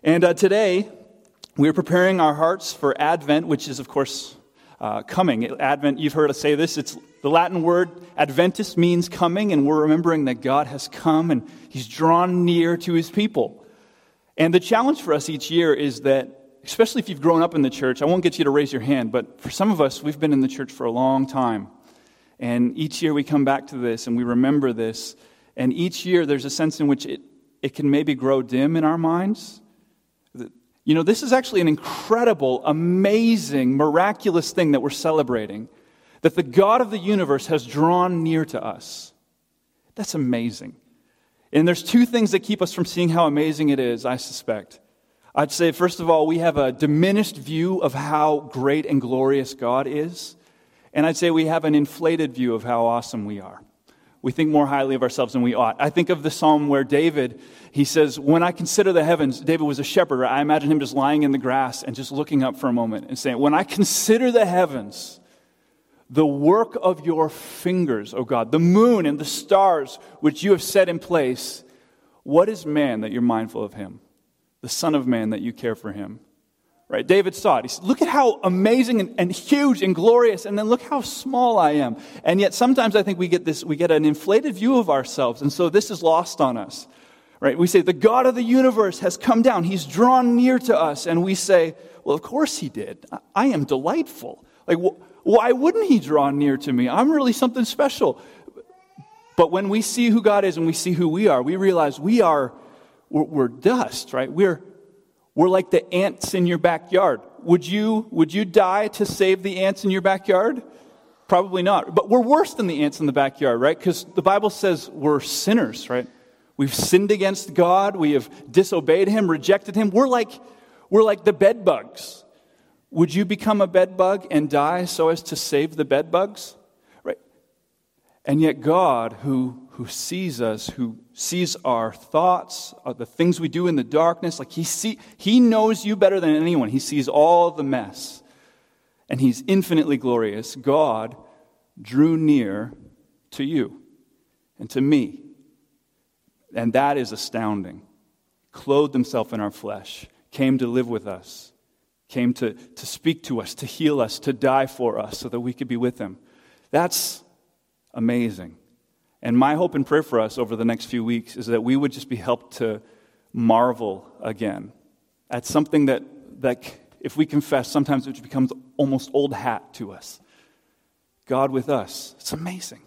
And today, we're preparing our hearts for Advent, which is, of course, coming. Advent, you've heard us say this. It's the Latin word Adventus means coming, and we're remembering that God has come and He's drawn near to His people. And the challenge for us each year is that, especially if you've grown up in the church, I won't get you to raise your hand, but for some of us, we've been in the church for a long time. And each year we come back to this and we remember this. And each year there's a sense in which it can maybe grow dim in our minds. You know, this is actually an incredible, amazing, miraculous thing that we're celebrating. That the God of the universe has drawn near to us. That's amazing. And there's two things that keep us from seeing how amazing it is, I suspect. I'd say, first of all, we have a diminished view of how great and glorious God is. And I'd say we have an inflated view of how awesome we are. We think more highly of ourselves than we ought. I think of the psalm where David, he says, when I consider the heavens, David was a shepherd. I imagine him just lying in the grass and just looking up for a moment and saying, when I consider the heavens, the work of your fingers, O God, the moon and the stars which you have set in place, what is man that you're mindful of him? The Son of Man that you care for him. Right? David saw it. He said, look at how amazing and huge and glorious, and then look how small I am. And yet sometimes I think we get an inflated view of ourselves, and so this is lost on us. Right? We say, the God of the universe has come down. He's drawn near to us. And we say, well, of course he did. I am delightful. Like, why wouldn't he draw near to me? I'm really something special. But when we see who God is and we see who we are, we realize we're dust, right? We're like the ants in your backyard. Would you die to save the ants in your backyard? Probably not. But we're worse than the ants in the backyard, right? Because the Bible says we're sinners, right? We've sinned against God. We have disobeyed Him, rejected Him. We're like the bed bugs. Would you become a bed bug and die so as to save the bed bugs? Right? And yet God, who sees us, who sees our thoughts, the things we do in the darkness, like He knows you better than anyone. He sees all the mess. And He's infinitely glorious. God drew near to you and to me. And that is astounding. Clothed Himself in our flesh, came to live with us, came to speak to us, to heal us, to die for us so that we could be with Him. That's amazing. And my hope and prayer for us over the next few weeks is that we would just be helped to marvel again at something that if we confess, sometimes it just becomes almost old hat to us. God with us. It's amazing.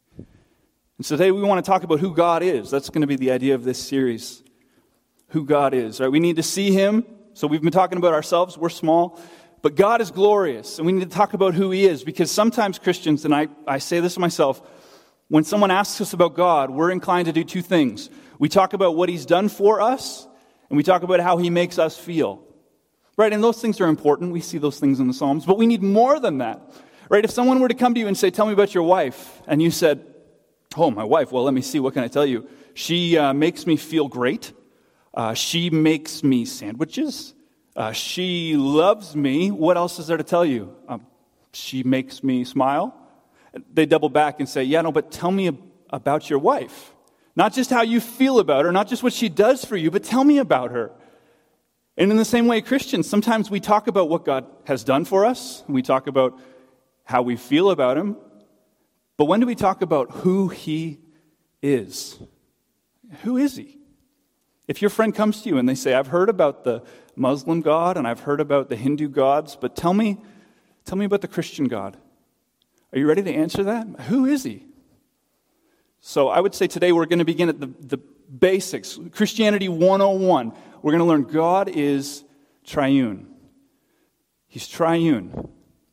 And so today we want to talk about who God is. That's going to be the idea of this series. Who God is. Right? We need to see Him. So we've been talking about ourselves. We're small. But God is glorious. And we need to talk about who He is. Because sometimes Christians, and I say this myself, when someone asks us about God, we're inclined to do two things. We talk about what He's done for us, and we talk about how He makes us feel. Right? And those things are important. We see those things in the Psalms. But we need more than that. Right? If someone were to come to you and say, tell me about your wife, and you said, oh, my wife, well, let me see, what can I tell you? She makes me feel great. She makes me sandwiches. She loves me. What else is there to tell you? She makes me smile. They double back and say, yeah, no, but tell me about your wife. Not just how you feel about her, not just what she does for you, but tell me about her. And in the same way, Christians, sometimes we talk about what God has done for us. We talk about how we feel about Him. But when do we talk about who He is? Who is He? If your friend comes to you and they say, I've heard about the Muslim God and I've heard about the Hindu gods, but tell me about the Christian God. Are you ready to answer that? Who is He? So I would say today we're going to begin at the basics. Christianity 101. We're going to learn God is triune. He's triune.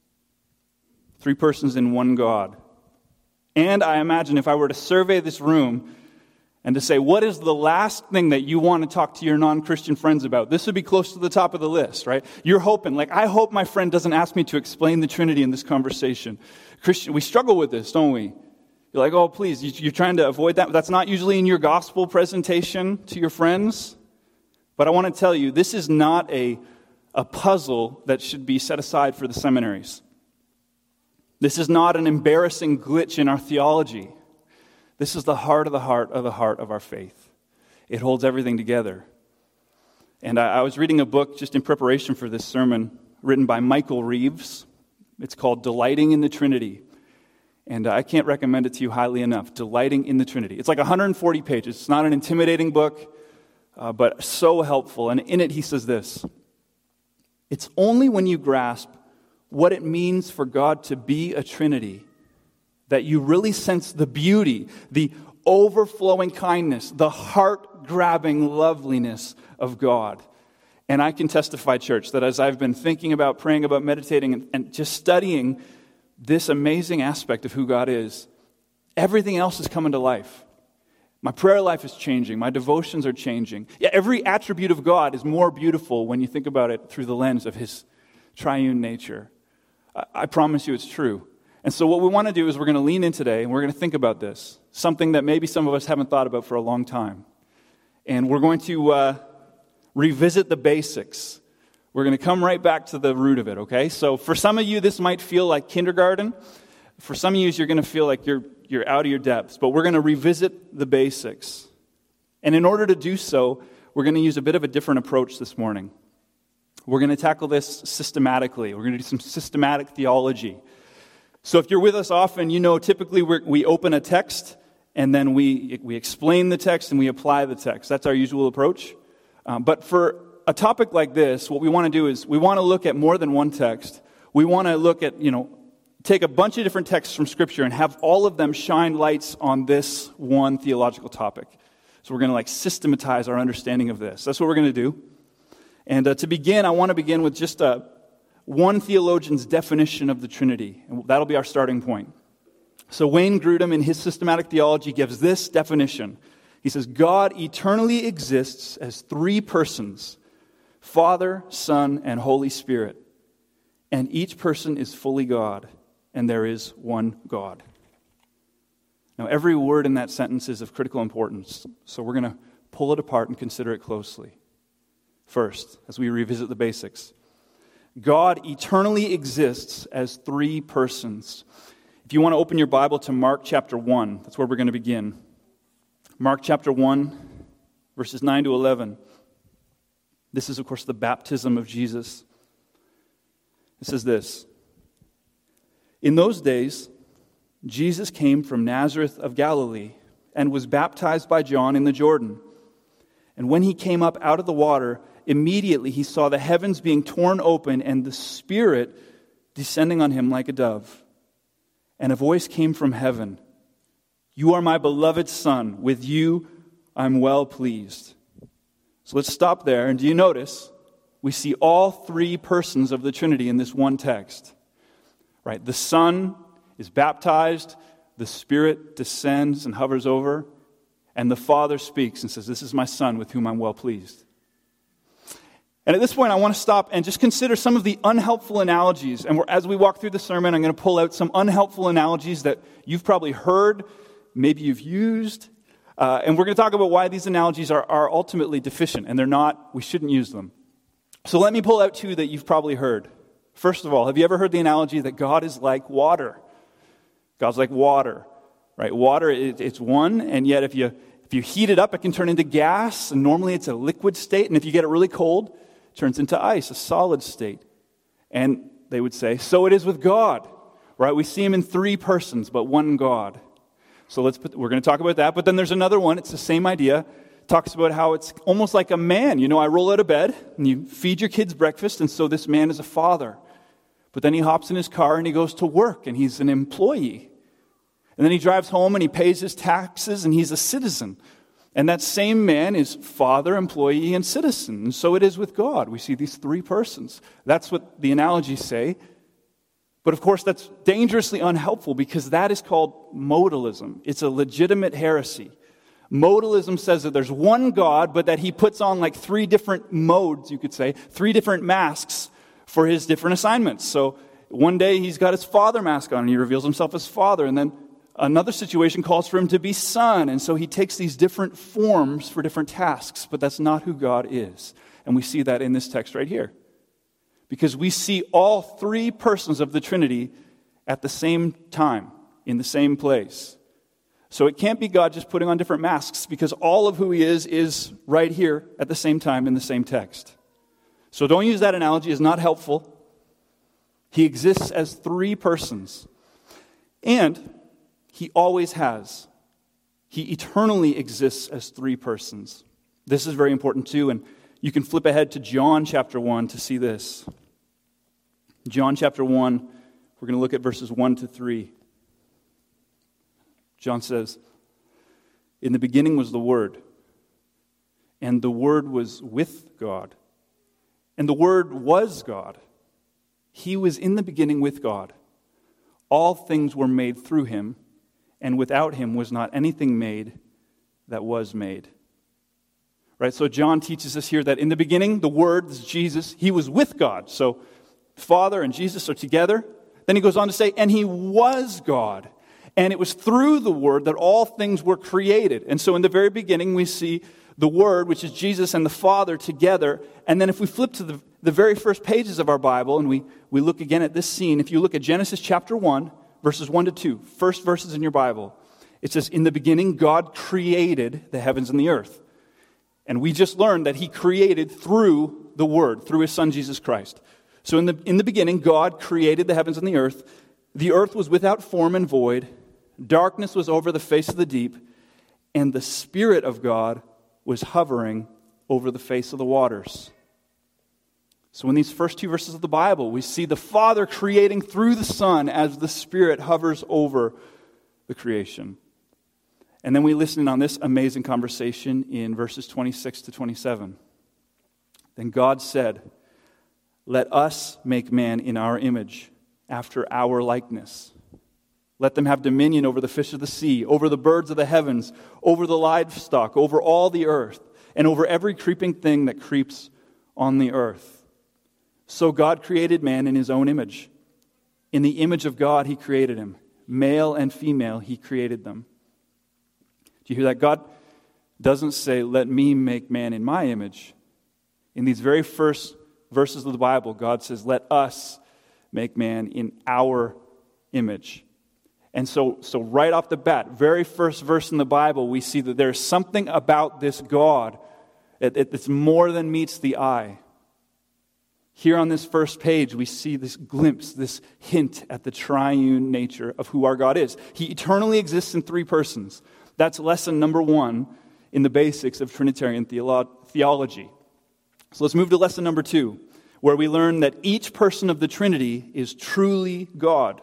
Three persons in one God. And I imagine if I were to survey this room and to say, what is the last thing that you want to talk to your non-Christian friends about? This would be close to the top of the list, right? You're hoping, I hope my friend doesn't ask me to explain the Trinity in this conversation. Christian, we struggle with this, don't we? You're like, oh, please, you're trying to avoid that. That's not usually in your gospel presentation to your friends. But I want to tell you, this is not a puzzle that should be set aside for the seminaries. This is not an embarrassing glitch in our theology. This is the heart of the heart of the heart of our faith. It holds everything together. And I was reading a book just in preparation for this sermon written by Michael Reeves. It's called Delighting in the Trinity. And I can't recommend it to you highly enough. Delighting in the Trinity. It's like 140 pages. It's not an intimidating book, but so helpful. And in it he says this: it's only when you grasp what it means for God to be a Trinity that you really sense the beauty, the overflowing kindness, the heart-grabbing loveliness of God. And I can testify, church, that as I've been thinking about, praying about, meditating, and just studying this amazing aspect of who God is, everything else is coming to life. My prayer life is changing. My devotions are changing. Yeah, every attribute of God is more beautiful when you think about it through the lens of His triune nature. I promise you it's true. And so what we want to do is we're going to lean in today and we're going to think about this, something that maybe some of us haven't thought about for a long time. And we're going to revisit the basics. We're going to come right back to the root of it, okay? So for some of you, this might feel like kindergarten. For some of you, you're going to feel like you're out of your depths. But we're going to revisit the basics. And in order to do so, we're going to use a bit of a different approach this morning. We're going to tackle this systematically. We're going to do some systematic theology. So if you're with us often, you know typically we open a text, and then we explain the text, and we apply the text. That's our usual approach. But for a topic like this, what we want to do is we want to look at more than one text. We want to look at, take a bunch of different texts from Scripture and have all of them shine lights on this one theological topic. So we're going to systematize our understanding of this. That's what we're going to do. And to begin, I want to begin with just one theologian's definition of the Trinity. And that'll be our starting point. So Wayne Grudem, in his systematic theology, gives this definition. He says, God eternally exists as three persons, Father, Son, and Holy Spirit. And each person is fully God, and there is one God. Now, every word in that sentence is of critical importance, so we're going to pull it apart and consider it closely. First, as we revisit the basics, God eternally exists as three persons. If you want to open your Bible to Mark chapter 1, that's where we're going to begin. Mark chapter 1, verses 9 to 11. This is, of course, the baptism of Jesus. It says this: in those days, Jesus came from Nazareth of Galilee and was baptized by John in the Jordan. And when he came up out of the water, immediately he saw the heavens being torn open and the Spirit descending on him like a dove. And a voice came from heaven: "You are my beloved Son. With you I'm well pleased." So let's stop there. And do you notice we see all three persons of the Trinity in this one text? Right? The Son is baptized, the Spirit descends and hovers over, and the Father speaks and says, "This is my Son with whom I'm well pleased." And at this point, I want to stop and just consider some of the unhelpful analogies. And as we walk through the sermon, I'm going to pull out some unhelpful analogies that you've probably heard, maybe you've used. And we're going to talk about why these analogies are ultimately deficient, and they're not, we shouldn't use them. So let me pull out two that you've probably heard. First of all, have you ever heard the analogy that God is like water? God's like water, right? Water, it's one, and yet if you heat it up, it can turn into gas, and normally it's a liquid state, and if you get it really cold, it turns into ice, a solid state. And they would say, so it is with God, right? We see him in three persons, but one God. So we're going to talk about that. But then there's another one. It's the same idea. It talks about how it's almost like a man. I roll out of bed and you feed your kids breakfast, and so this man is a father. But then he hops in his car and he goes to work, and he's an employee. And then he drives home and he pays his taxes, and he's a citizen. And that same man is father, employee, and citizen. And so it is with God. We see these three persons. That's what the analogies say. But of course, that's dangerously unhelpful, because that is called modalism. It's a legitimate heresy. Modalism says that there's one God, but that he puts on like three different modes, you could say, three different masks for his different assignments. So one day he's got his father mask on and he reveals himself as father. And then another situation calls for him to be son. And so he takes these different forms for different tasks. But that's not who God is. And we see that in this text right here. Because we see all three persons of the Trinity at the same time, in the same place. So it can't be God just putting on different masks, because all of who he is right here at the same time in the same text. So don't use that analogy, it's not helpful. He exists as three persons. And he always has. He eternally exists as three persons. This is very important too, and you can flip ahead to John chapter 1 to see this. John chapter 1, we're going to look at verses 1 to 3. John says, "In the beginning was the Word, and the Word was with God, and the Word was God. He was in the beginning with God. All things were made through him, and without him was not anything made that was made." Right? So John teaches us here that in the beginning, the Word, this is Jesus, he was with God. So Father and Jesus are together. Then he goes on to say, and he was God. And it was through the Word that all things were created. And so in the very beginning, we see the Word, which is Jesus and the Father, together. And then if we flip to the very first pages of our Bible, and we look again at this scene, if you look at Genesis chapter 1, verses 1 to 2, first verses in your Bible, it says, "In the beginning, God created the heavens and the earth." And we just learned that he created through the Word, through his Son, Jesus Christ. So in the beginning, God created the heavens and the earth. The earth was without form and void. Darkness was over the face of the deep, and the Spirit of God was hovering over the face of the waters. So in these first two verses of the Bible, we see the Father creating through the Son as the Spirit hovers over the creation. And then we listen on this amazing conversation in verses 26 to 27. Then God said, "Let us make man in our image, after our likeness. Let them have dominion over the fish of the sea, over the birds of the heavens, over the livestock, over all the earth, and over every creeping thing that creeps on the earth." So God created man in his own image. In the image of God he created him. Male and female he created them. Do you hear that? God doesn't say, "Let me make man in my image." In these very first verses of the Bible, God says, "Let us make man in our image." And so right off the bat, very first verse in the Bible, we see that there's something about this God that's more than meets the eye. Here on this first page, we see this glimpse, this hint at the triune nature of who our God is. He eternally exists in three persons. That's lesson number 1 in the basics of Trinitarian theology. So let's move to lesson number 2, where we learn that each person of the Trinity is truly God.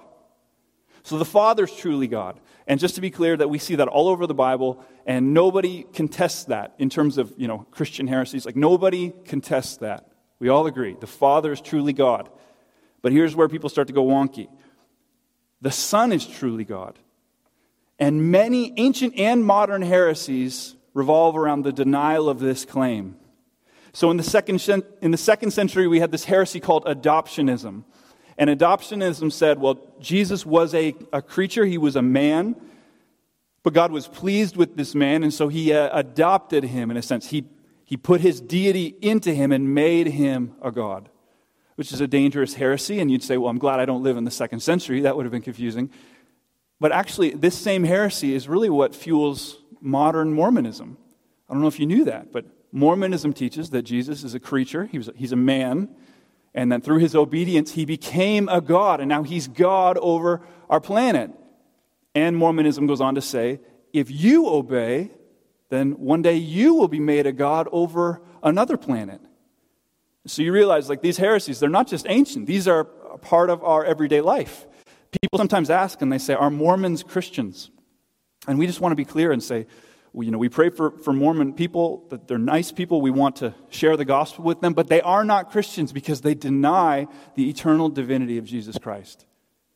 So the Father is truly God. And just to be clear, that we see that all over the Bible, and nobody contests that in terms of, Christian heresies. Like, nobody contests that. We all agree. The Father is truly God. But here's where people start to go wonky. The Son is truly God. And many ancient and modern heresies revolve around the denial of this claim. So in the second century, we had this heresy called adoptionism. And adoptionism said, well, Jesus was a creature, he was a man, but God was pleased with this man, and so he adopted him in a sense. He put his deity into him and made him a God, which is a dangerous heresy. And you'd say, well, I'm glad I don't live in the second century. That would have been confusing. But actually, this same heresy is really what fuels modern Mormonism. I don't know if you knew that, but Mormonism teaches that Jesus is a creature, he's a man, and that through his obedience, he became a God, and now he's God over our planet. And Mormonism goes on to say, if you obey, then one day you will be made a God over another planet. So you realize, these heresies, they're not just ancient. These are a part of our everyday life. People sometimes ask, and they say, are Mormons Christians? And we just want to be clear and say, we pray for Mormon people, that they're nice people. We want to share the gospel with them, but they are not Christians because they deny the eternal divinity of Jesus Christ.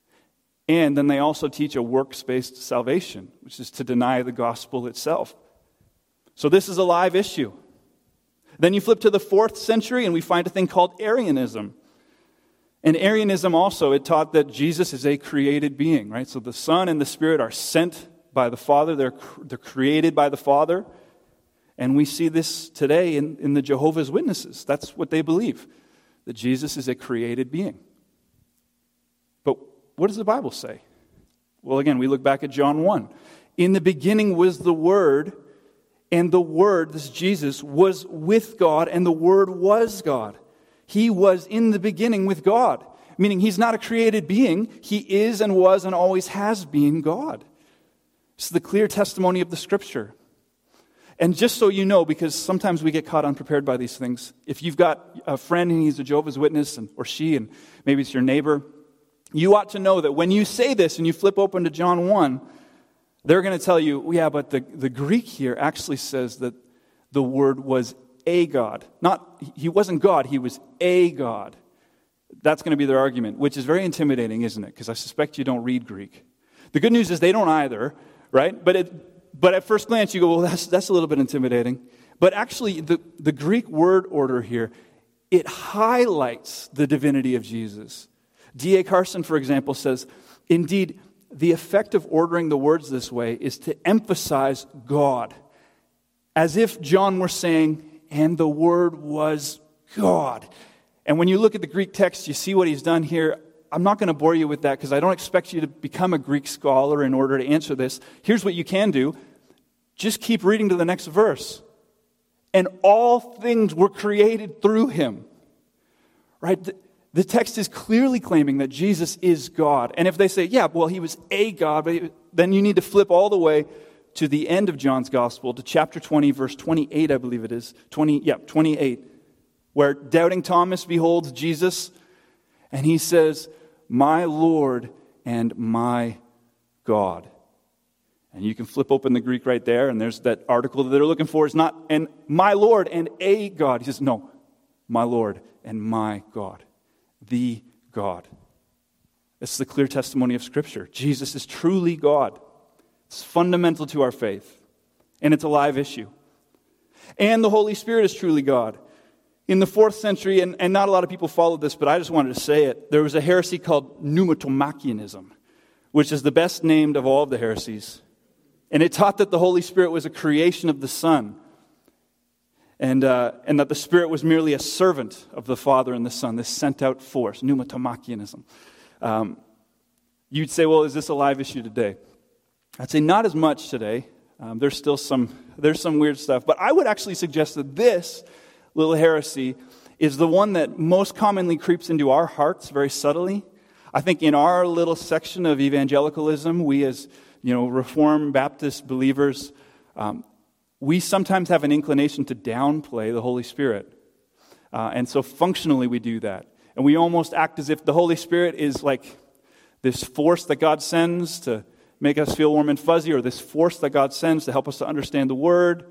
And then they also teach a works-based salvation, which is to deny the gospel itself. So this is a live issue. Then you flip to the 4th century, and we find a thing called Arianism. And Arianism also, it taught that Jesus is a created being, right? So the Son and the Spirit are sent by the Father. They're created by the Father. And we see this today in the Jehovah's Witnesses. That's what they believe, that Jesus is a created being. But what does the Bible say? Well, again, we look back at John 1. In the beginning was the Word, and the Word, this is Jesus, was with God, and the Word was God. He was in the beginning with God, meaning he's not a created being. He is and was and always has been God. It's the clear testimony of the Scripture. And just so you know, because sometimes we get caught unprepared by these things, if you've got a friend and he's a Jehovah's Witness, or she, and maybe it's your neighbor, you ought to know that when you say this and you flip open to John 1, they're going to tell you, yeah, but the Greek here actually says that the Word was a God. He wasn't God, he was a God. That's going to be their argument, which is very intimidating, isn't it? Because I suspect you don't read Greek. The good news is they don't either, right? But at first glance you go, well, that's a little bit intimidating. But actually, the Greek word order here, it highlights the divinity of Jesus. D.A. Carson, for example, says, indeed, the effect of ordering the words this way is to emphasize God, as if John were saying, and the Word was God. And when you look at the Greek text, you see what he's done here. I'm not going to bore you with that because I don't expect you to become a Greek scholar in order to answer this. Here's what you can do. Just keep reading to the next verse. And all things were created through him. Right? The text is clearly claiming that Jesus is God. And if they say, yeah, well, he was a God, then you need to flip all the way to the end of John's Gospel, to chapter 20, verse 28, I believe it is. 28, where doubting Thomas beholds Jesus, and he says, my Lord and my God. And you can flip open the Greek right there, and there's that article that they're looking for. It's not, and my Lord and a God. He says, no, my Lord and my God. The God. It's the clear testimony of Scripture. Jesus is truly God. It's fundamental to our faith. And it's a live issue. And the Holy Spirit is truly God. In the 4th century, and not a lot of people followed this, but I just wanted to say it, there was a heresy called pneumatomachionism, which is the best named of all of the heresies. And it taught that the Holy Spirit was a creation of the Son, and that the Spirit was merely a servant of the Father and the Son, this sent-out force, pneumatomachionism. You'd say, well, is this a live issue today? I'd say not as much today. There's still some weird stuff. But I would actually suggest that this little heresy is the one that most commonly creeps into our hearts very subtly. I think in our little section of evangelicalism, we as Reformed Baptist believers, we sometimes have an inclination to downplay the Holy Spirit. And so functionally we do that. And we almost act as if the Holy Spirit is like this force that God sends to make us feel warm and fuzzy, or this force that God sends to help us to understand the Word,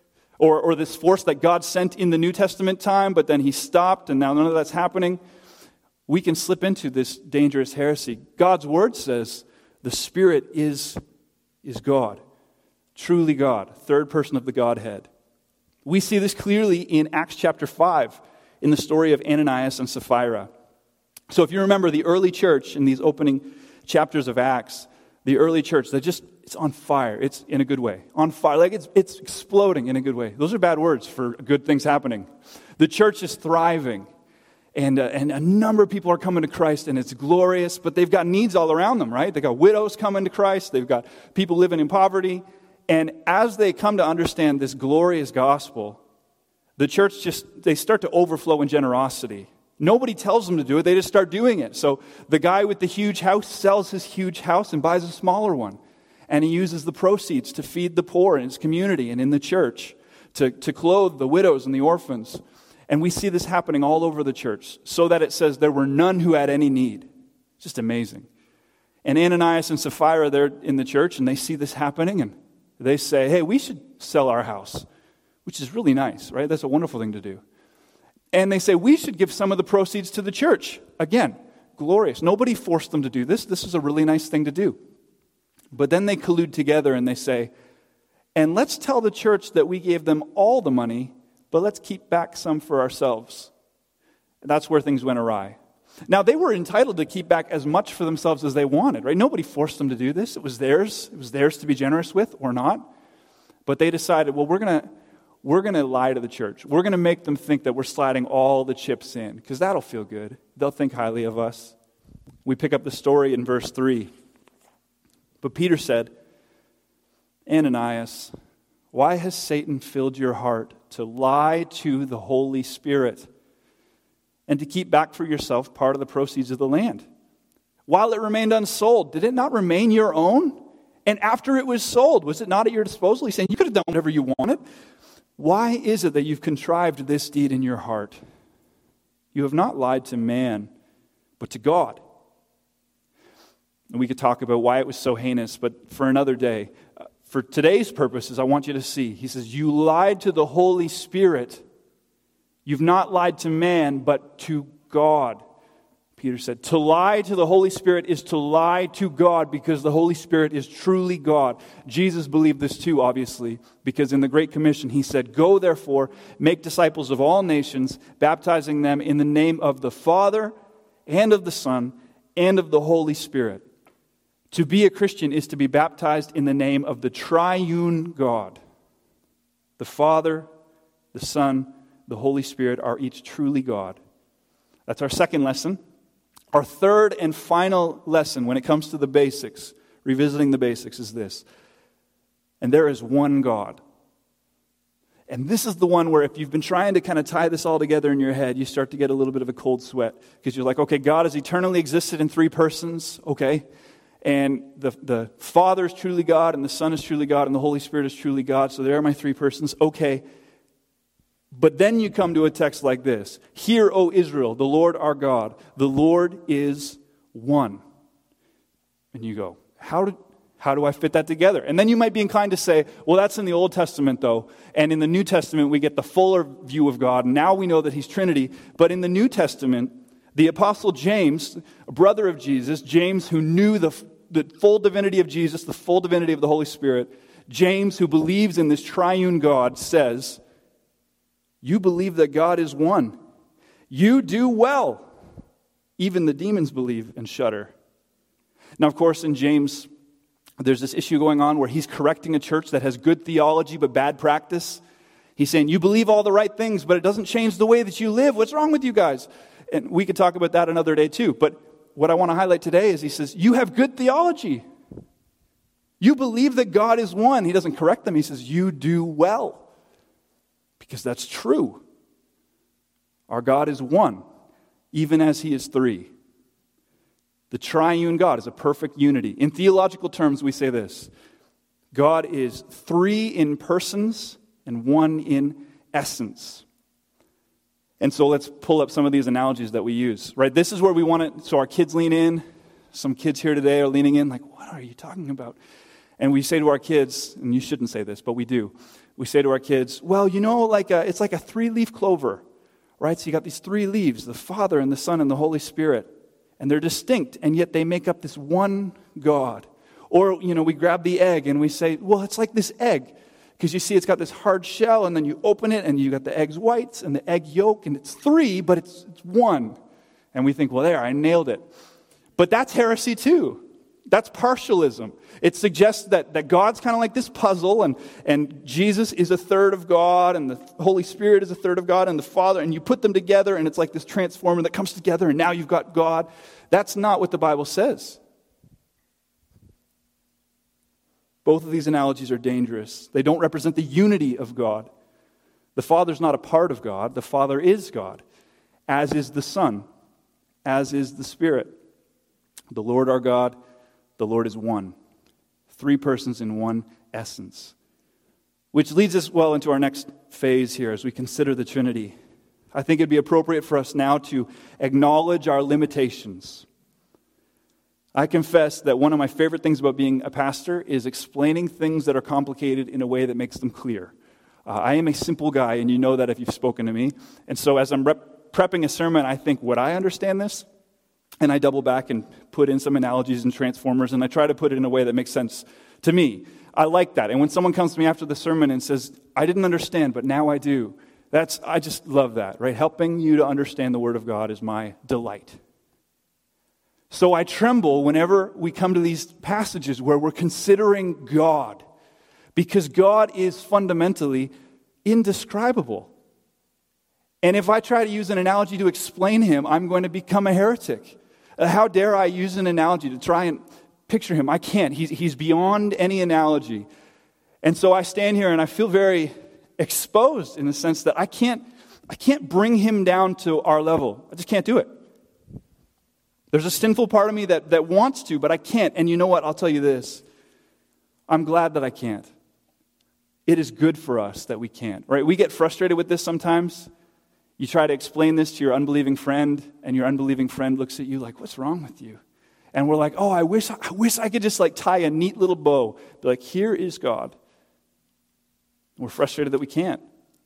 or this force that God sent in the New Testament time, but then he stopped and now none of that's happening. We can slip into this dangerous heresy. God's Word says the Spirit is God. Truly God, third person of the Godhead. We see this clearly in Acts chapter 5, in the story of Ananias and Sapphira. So if you remember the early church in these opening chapters of Acts, the early church, it's on fire. It's in a good way. On fire, like it's exploding in a good way. Those are bad words for good things happening. The church is thriving, and a number of people are coming to Christ, and it's glorious, but they've got needs all around them, right? They've got widows coming to Christ. They've got people living in poverty. And as they come to understand this glorious gospel, the church they start to overflow in generosity. Nobody tells them to do it, they just start doing it. So the guy with the huge house sells his huge house and buys a smaller one. And he uses the proceeds to feed the poor in his community and in the church, to clothe the widows and the orphans. And we see this happening all over the church, so that it says there were none who had any need. It's just amazing. And Ananias and Sapphira, they're in the church, and they see this happening, and they say, hey, we should sell our house, which is really nice, right? That's a wonderful thing to do. And they say, we should give some of the proceeds to the church. Again, glorious. Nobody forced them to do this. This is a really nice thing to do. But then they collude together and they say, and let's tell the church that we gave them all the money, but let's keep back some for ourselves. And that's where things went awry. Now, they were entitled to keep back as much for themselves as they wanted, right? Nobody forced them to do this. It was theirs. It was theirs to be generous with or not. But they decided, well, we're going to lie to the church. We're going to make them think that we're sliding all the chips in, because that'll feel good. They'll think highly of us. We pick up the story in verse 3. But Peter said, Ananias, why has Satan filled your heart to lie to the Holy Spirit and to keep back for yourself part of the proceeds of the land? While it remained unsold, did it not remain your own? And after it was sold, was it not at your disposal? He's saying, you could have done whatever you wanted. Why is it that you've contrived this deed in your heart? You have not lied to man, but to God. And we could talk about why it was so heinous, but for another day. For today's purposes, I want you to see. He says, you lied to the Holy Spirit. You've not lied to man, but to God. Peter said, to lie to the Holy Spirit is to lie to God because the Holy Spirit is truly God. Jesus believed this too, obviously, because in the Great Commission he said, go therefore, make disciples of all nations, baptizing them in the name of the Father and of the Son and of the Holy Spirit. To be a Christian is to be baptized in the name of the triune God. The Father, the Son, the Holy Spirit are each truly God. That's our second lesson. Our third and final lesson when it comes to the basics, revisiting the basics, is this. And there is one God. And this is the one where if you've been trying to kind of tie this all together in your head, you start to get a little bit of a cold sweat. Because you're like, okay, God has eternally existed in three persons, okay? And the Father is truly God, and the Son is truly God, and the Holy Spirit is truly God. So there are my three persons, okay. But then you come to a text like this. Hear, O Israel, the Lord our God, the Lord is one. And you go, how do I fit that together? And then you might be inclined to say, well, that's in the Old Testament, though. And in the New Testament, we get the fuller view of God. And now we know that he's Trinity. But in the New Testament, the Apostle James, a brother of Jesus, James, who knew the full divinity of Jesus, the full divinity of the Holy Spirit, James, who believes in this triune God, says, you believe that God is one. You do well. Even the demons believe and shudder. Now, of course, in James, there's this issue going on where he's correcting a church that has good theology but bad practice. He's saying, you believe all the right things, but it doesn't change the way that you live. What's wrong with you guys? And we could talk about that another day too. But what I want to highlight today is he says, you have good theology. You believe that God is one. He doesn't correct them. He says, you do well. Because that's true. Our God is one, even as he is three. The triune God is a perfect unity. In theological terms, we say this. God is three in persons and one in essence. And so let's pull up some of these analogies that we use. Right? This is where we want it, so our kids lean in. Some kids here today are leaning in like, what are you talking about? And we say to our kids, and you shouldn't say this, but we do. We say to our kids, well, you know, it's like a three-leaf clover, right? So you got these three leaves, the Father and the Son and the Holy Spirit. And they're distinct, and yet they make up this one God. Or, you know, we grab the egg and we say, well, it's like this egg. Because you see it's got this hard shell, and then you open it, and you got the egg's whites and the egg yolk, and it's three, but it's one. And we think, well, there, I nailed it. But that's heresy too. That's partialism. It suggests that God's kind of like this puzzle, and Jesus is a third of God, and the Holy Spirit is a third of God, and the Father, and you put them together, and it's like this transformer that comes together, and now you've got God. That's not what the Bible says. Both of these analogies are dangerous. They don't represent the unity of God. The Father's not a part of God. The Father is God, as is the Son, as is the Spirit. The Lord our God, the Lord is one. Three persons in one essence. Which leads us well into our next phase here as we consider the Trinity. I think it'd be appropriate for us now to acknowledge our limitations. I confess that one of my favorite things about being a pastor is explaining things that are complicated in a way that makes them clear. I am a simple guy, and you know that if you've spoken to me. And so as I'm prepping a sermon, I think, would I understand this? And I double back and put in some analogies and transformers, and I try to put it in a way that makes sense to me. I like that. And when someone comes to me after the sermon and says, I didn't understand, but now I do, I just love that, right? Helping you to understand the Word of God is my delight. So I tremble whenever we come to these passages where we're considering God, because God is fundamentally indescribable. And if I try to use an analogy to explain him, I'm going to become a heretic. How dare I use an analogy to try and picture him? I can't. He's beyond any analogy. And so I stand here and I feel very exposed in the sense that I can't bring him down to our level. I just can't do it. There's a sinful part of me that wants to, but I can't. And you know what? I'll tell you this. I'm glad that I can't. It is good for us that we can't, right? We get frustrated with this sometimes. You try to explain this to your unbelieving friend, and your unbelieving friend looks at you like, what's wrong with you? And we're like, oh, I wish I could just like tie a neat little bow. Be like, here is God. We're frustrated that we can't.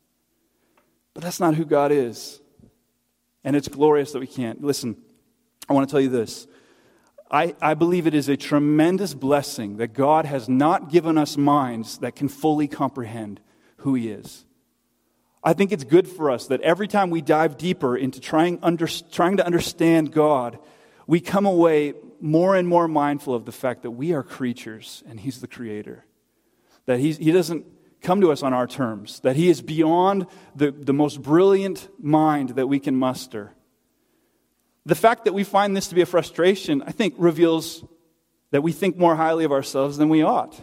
But that's not who God is. And it's glorious that we can't. Listen, I want to tell you this. I believe it is a tremendous blessing that God has not given us minds that can fully comprehend who He is. I think it's good for us that every time we dive deeper into trying to understand God, we come away more and more mindful of the fact that we are creatures and He's the Creator. That He doesn't come to us on our terms. That He is beyond the most brilliant mind that we can muster. The fact that we find this to be a frustration, I think, reveals that we think more highly of ourselves than we ought.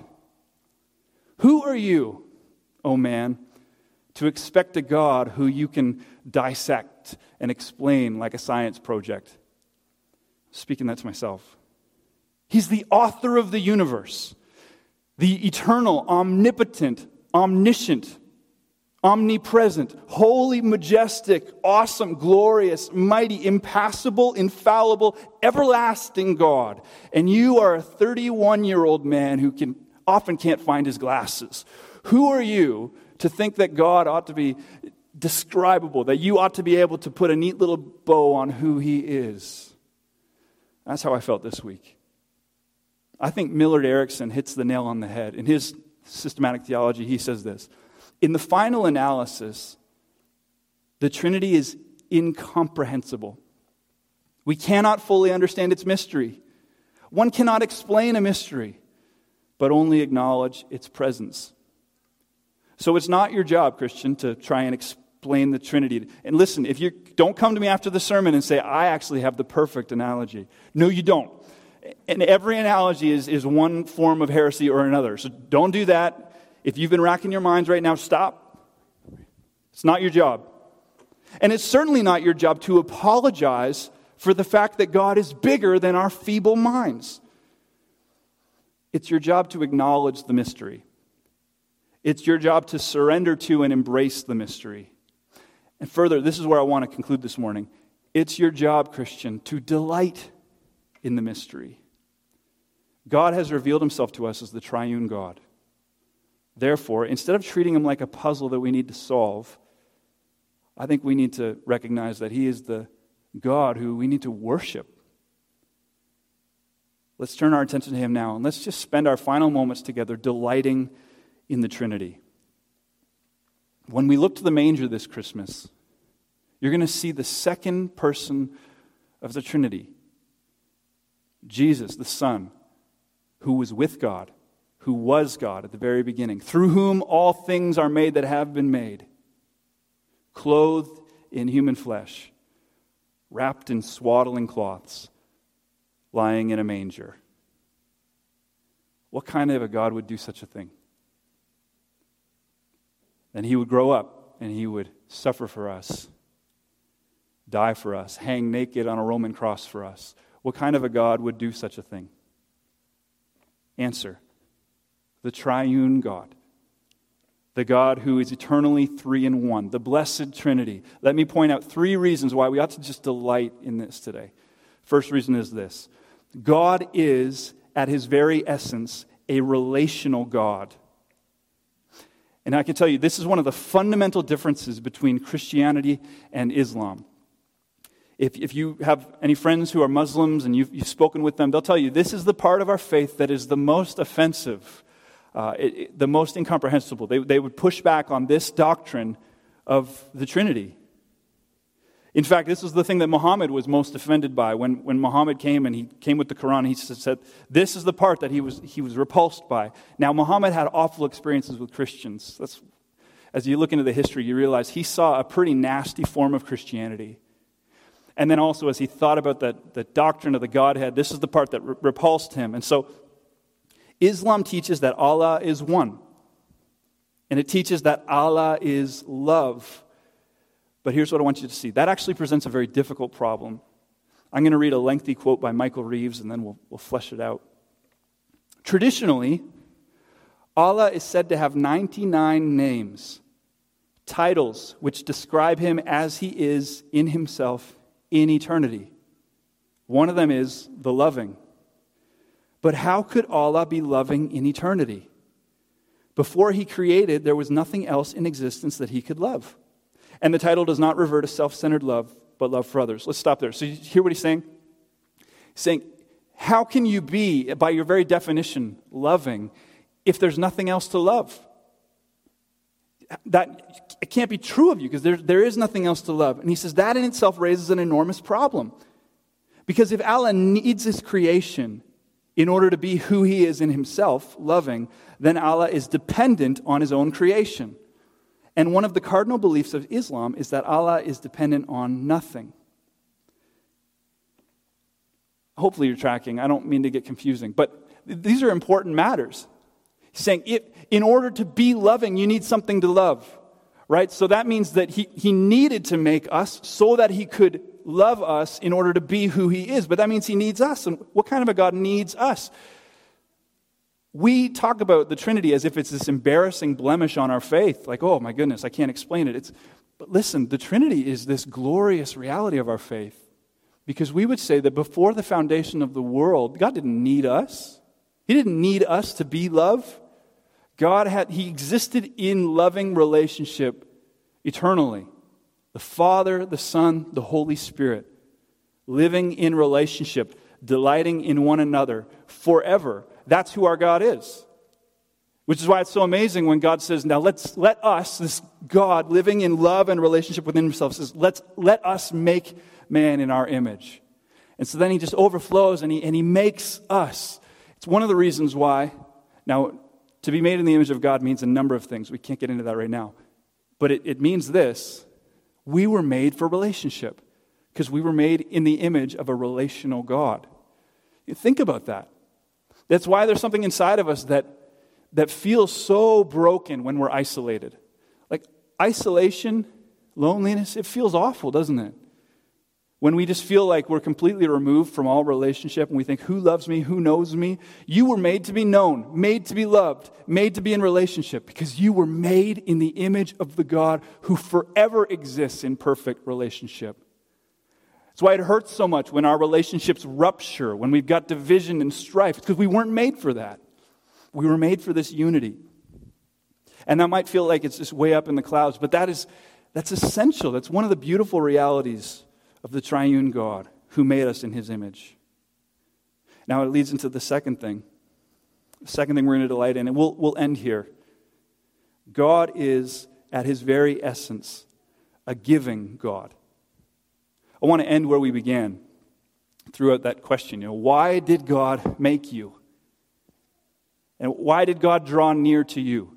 Who are you, oh man, to expect a God who you can dissect and explain like a science project? Speaking that to myself. He's the author of the universe, the eternal, omnipotent, omniscient, omnipresent, holy, majestic, awesome, glorious, mighty, impassible, infallible, everlasting God. And you are a 31-year-old man who often can't find his glasses. Who are you to think that God ought to be describable, that you ought to be able to put a neat little bow on who He is? That's how I felt this week. I think Millard Erickson hits the nail on the head. In his systematic theology, he says this: in the final analysis, the Trinity is incomprehensible. We cannot fully understand its mystery. One cannot explain a mystery, but only acknowledge its presence. So it's not your job, Christian, to try and explain the Trinity. And listen, if you don't come to me after the sermon and say, I actually have the perfect analogy. No, you don't. And every analogy is one form of heresy or another. So don't do that. If you've been racking your minds right now, stop. It's not your job. And it's certainly not your job to apologize for the fact that God is bigger than our feeble minds. It's your job to acknowledge the mystery. It's your job to surrender to and embrace the mystery. And further, this is where I want to conclude this morning. It's your job, Christian, to delight in the mystery. God has revealed Himself to us as the triune God. Therefore, instead of treating Him like a puzzle that we need to solve, I think we need to recognize that He is the God who we need to worship. Let's turn our attention to Him now, and let's just spend our final moments together delighting in the Trinity. When we look to the manger this Christmas, you're going to see the second person of the Trinity, Jesus, the Son, who was with God, who was God at the very beginning, through whom all things are made that have been made, clothed in human flesh, wrapped in swaddling cloths, lying in a manger. What kind of a God would do such a thing? Then He would grow up and He would suffer for us, die for us, hang naked on a Roman cross for us. What kind of a God would do such a thing? Answer: the triune God. The God who is eternally three in one. The blessed Trinity. Let me point out 3 reasons why we ought to just delight in this today. First reason is this: God is, at His very essence, a relational God. And I can tell you, this is one of the fundamental differences between Christianity and Islam. If you have any friends who are Muslims and you've spoken with them, they'll tell you this is the part of our faith that is the most offensive, the most incomprehensible. They would push back on this doctrine of the Trinity. In fact, this was the thing that Muhammad was most offended by. When Muhammad came and he came with the Quran, he said, this is the part that he was repulsed by. Now, Muhammad had awful experiences with Christians. As you look into the history, you realize he saw a pretty nasty form of Christianity. And then also, as he thought about the doctrine of the Godhead, this is the part that repulsed him. And so, Islam teaches that Allah is one. And it teaches that Allah is love. But here's what I want you to see. That actually presents a very difficult problem. I'm going to read a lengthy quote by Michael Reeves, and then we'll flesh it out. Traditionally, Allah is said to have 99 names, titles which describe him as he is in himself in eternity. One of them is the loving. But how could Allah be loving in eternity? Before he created, there was nothing else in existence that he could love. And the title does not refer to self-centered love, but love for others. Let's stop there. So you hear what he's saying? He's saying, how can you be, by your very definition, loving if there's nothing else to love? That it can't be true of you because there is nothing else to love. And he says that in itself raises an enormous problem. Because if Allah needs his creation in order to be who he is in himself, loving, then Allah is dependent on his own creation. And one of the cardinal beliefs of Islam is that Allah is dependent on nothing. Hopefully you're tracking. I don't mean to get confusing, but these are important matters. He's saying, in order to be loving, you need something to love, right? So that means that he needed to make us so that he could love us in order to be who he is. But that means he needs us. And what kind of a God needs us? We talk about the Trinity as if it's this embarrassing blemish on our faith. Like, oh my goodness, I can't explain it. But listen, the Trinity is this glorious reality of our faith. Because we would say that before the foundation of the world, God didn't need us. He didn't need us to be love. He existed in loving relationship eternally. The Father, the Son, the Holy Spirit, living in relationship, delighting in one another forever. That's who our God is. Which is why it's so amazing when God says, now let us, this God living in love and relationship within himself, says, let us make man in our image. And so then he just overflows and he makes us. It's one of the reasons why, now, to be made in the image of God means a number of things. We can't get into that right now. But it means this. We were made for relationship because we were made in the image of a relational God. You think about that. That's why there's something inside of us that feels so broken when we're isolated. Like isolation, loneliness, it feels awful, doesn't it? When we just feel like we're completely removed from all relationship and we think, who loves me, who knows me? You were made to be known, made to be loved, made to be in relationship because you were made in the image of the God who forever exists in perfect relationship. That's why it hurts so much when our relationships rupture, when we've got division and strife. It's because we weren't made for that. We were made for this unity. And that might feel like it's just way up in the clouds, but that's essential. That's one of the beautiful realities of the triune God who made us in his image. Now it leads into the second thing. The second thing we're going to delight in, and we'll end here. God is, at his very essence, a giving God. I want to end where we began throughout that question. Why did God make you? And why did God draw near to you?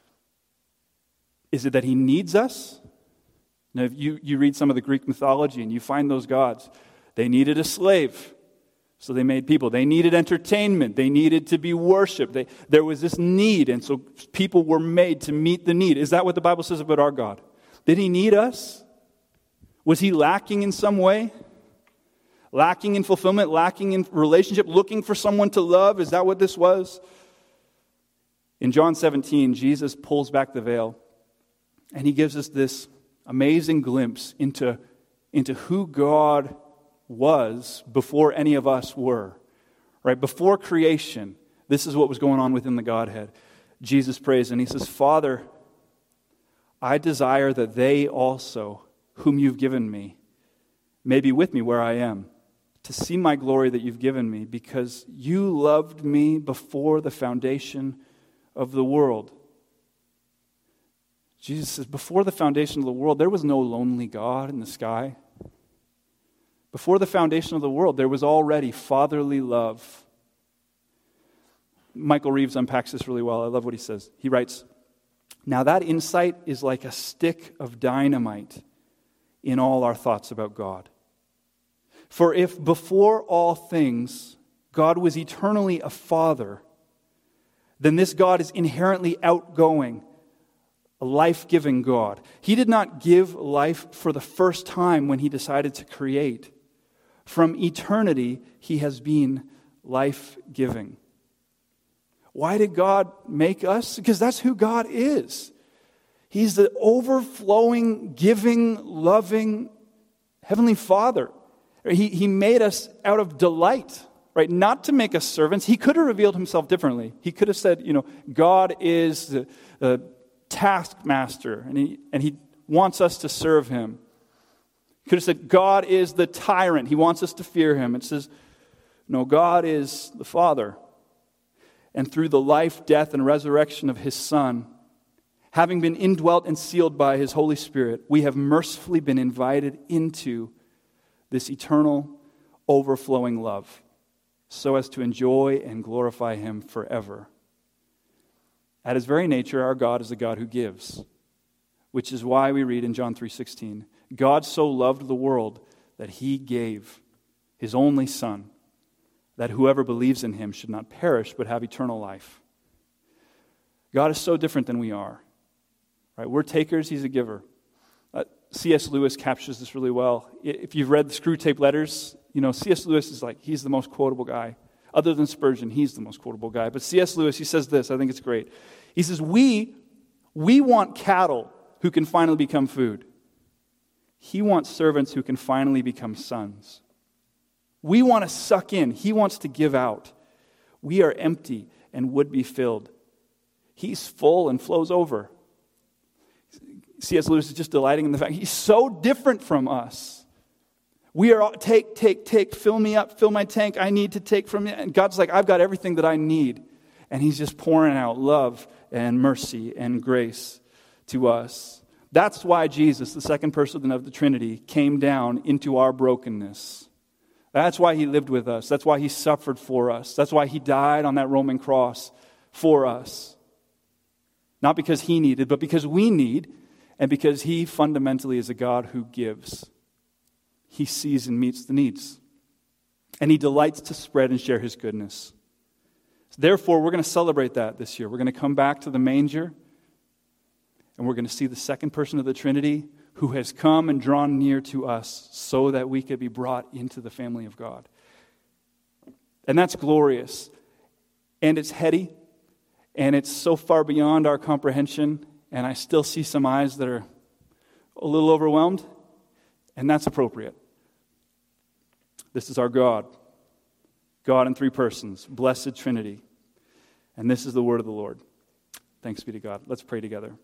Is it that he needs us? Now, if you read some of the Greek mythology and you find those gods, they needed a slave, so they made people. They needed entertainment. They needed to be worshipped. There was this need, and so people were made to meet the need. Is that what the Bible says about our God? Did he need us? Was he lacking in some way? Lacking in fulfillment, lacking in relationship, looking for someone to love? Is that what this was? In John 17, Jesus pulls back the veil, and he gives us this amazing glimpse into who God was before any of us were. Right? Before creation, this is what was going on within the Godhead. Jesus prays and he says, Father, I desire that they also, whom you've given me, may be with me where I am, to see my glory that you've given me, because you loved me before the foundation of the world. Jesus says, before the foundation of the world, there was no lonely God in the sky. Before the foundation of the world, there was already fatherly love. Michael Reeves unpacks this really well. I love what he says. He writes, now that insight is like a stick of dynamite in all our thoughts about God. For if before all things, God was eternally a father, then this God is inherently outgoing, a life-giving God. He did not give life for the first time when he decided to create. From eternity, he has been life-giving. Why did God make us? Because that's who God is. He's the overflowing, giving, loving Heavenly Father. He made us out of delight, right? Not to make us servants. He could have revealed himself differently. He could have said, God is the taskmaster, and he wants us to serve him. He could have said, God is the tyrant. He wants us to fear him. It says, no, God is the Father. And through the life, death, and resurrection of his Son, having been indwelt and sealed by his Holy Spirit, we have mercifully been invited into this eternal, overflowing love, so as to enjoy and glorify him forever. At his very nature, our God is a God who gives, which is why we read in John 3:16, God so loved the world that he gave his only Son, that whoever believes in him should not perish but have eternal life. God is so different than we are. Right? We're takers, he's a giver. C.S. Lewis captures this really well. If you've read the Screw Tape Letters, C.S. Lewis is he's the most quotable guy. Other than Spurgeon, he's the most quotable guy. But C.S. Lewis, he says this, I think it's great. He says, we want cattle who can finally become food. He wants servants who can finally become sons. We want to suck in. He wants to give out. We are empty and would be filled. He's full and flows over. C.S. Lewis is just delighting in the fact he's so different from us. We are all, take, fill me up, fill my tank, I need to take from you. And God's like, I've got everything that I need. And he's just pouring out love and mercy and grace to us. That's why Jesus, the second person of the Trinity, came down into our brokenness. That's why he lived with us. That's why he suffered for us. That's why he died on that Roman cross for us. Not because he needed, but because we need, and because he fundamentally is a God who gives. He sees and meets the needs. And he delights to spread and share his goodness. Therefore, we're going to celebrate that this year. We're going to come back to the manger, and we're going to see the second person of the Trinity who has come and drawn near to us so that we could be brought into the family of God. And that's glorious. And it's heady, and it's so far beyond our comprehension. And I still see some eyes that are a little overwhelmed, and that's appropriate. This is our God. God in three persons, blessed Trinity. And this is the word of the Lord. Thanks be to God. Let's pray together.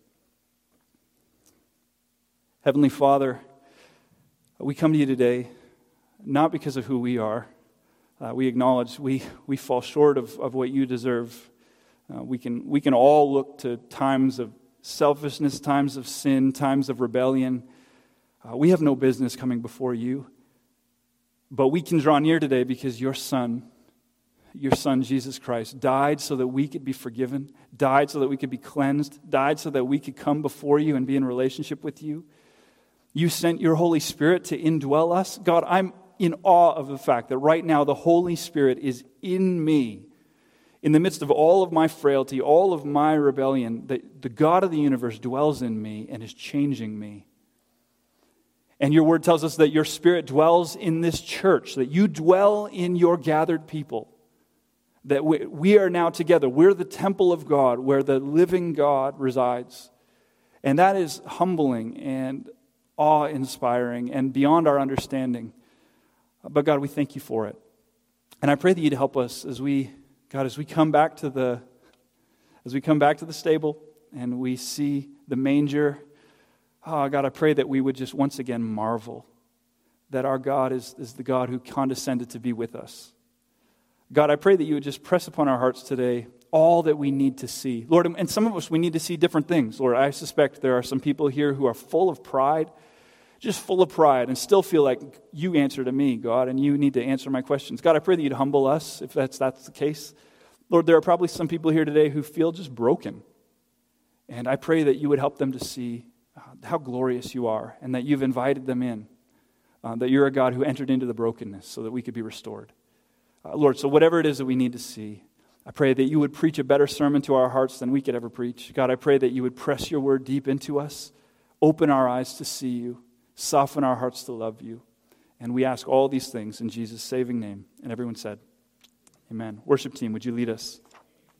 Heavenly Father, we come to you today not because of who we are. We acknowledge we fall short of what you deserve. We can all look to times of selfishness, times of sin, times of rebellion. We have no business coming before you. But we can draw near today because your Son Jesus Christ, died so that we could be forgiven, died so that we could be cleansed, died so that we could come before you and be in relationship with you. You sent your Holy Spirit to indwell us. God, I'm in awe of the fact that right now the Holy Spirit is in me. In the midst of all of my frailty, all of my rebellion, the God of the universe dwells in me and is changing me. And your word tells us that your Spirit dwells in this church, that you dwell in your gathered people, that we are now together. We're the temple of God where the living God resides. And that is humbling and awe-inspiring and beyond our understanding. But God, we thank you for it. And I pray that you'd help us as we come back to the stable and we see the manger. Oh, God, I pray that we would just once again marvel that our God is the God who condescended to be with us. God, I pray that you would just press upon our hearts today all that we need to see. Lord, and some of us, we need to see different things. Lord, I suspect there are some people here who are full of pride, just full of pride, and still feel like you answer to me, God, and you need to answer my questions. God, I pray that you'd humble us if that's the case. Lord, there are probably some people here today who feel just broken. And I pray that you would help them to see how glorious you are and that you've invited them in, that you're a God who entered into the brokenness so that we could be restored. Lord, so whatever it is that we need to see, I pray that you would preach a better sermon to our hearts than we could ever preach. God, I pray that you would press your word deep into us, open our eyes to see you, soften our hearts to love you. And we ask all these things in Jesus' saving name. And everyone said, amen. Worship team, would you lead us?